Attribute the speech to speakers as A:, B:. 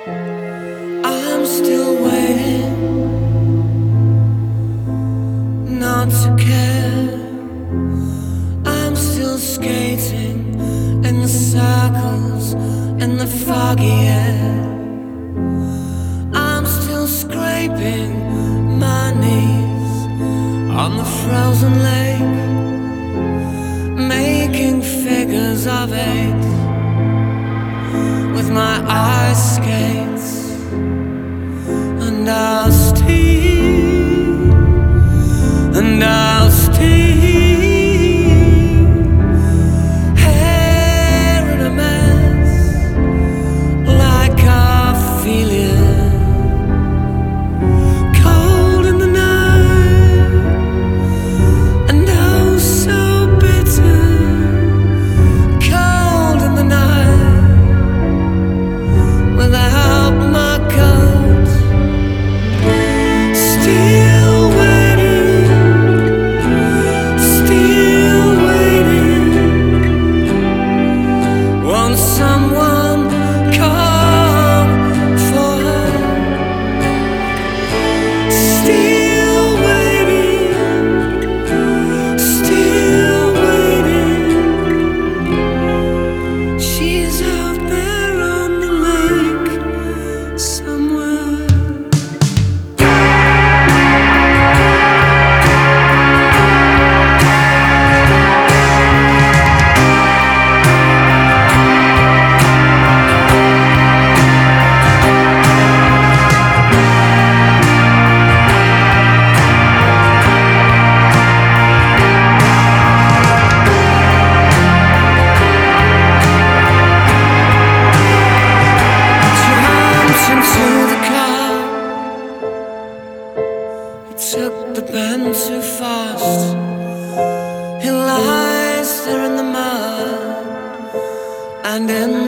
A: I'm still waiting, not to care. I'm still skating in the circles in the foggy air. I'm still scraping my knees on the frozen lake, making figures of eight with my ice skates. And I'll steam, and I'll steam, hair in a mess like Ophelia, cold in the night, and oh so bitter, cold in the night, without my coat. Still waiting. Won't someone come for her? Still waiting. She's out there on the lake somewhere. Into the car, he took the bend too fast. He lies there in the mud and in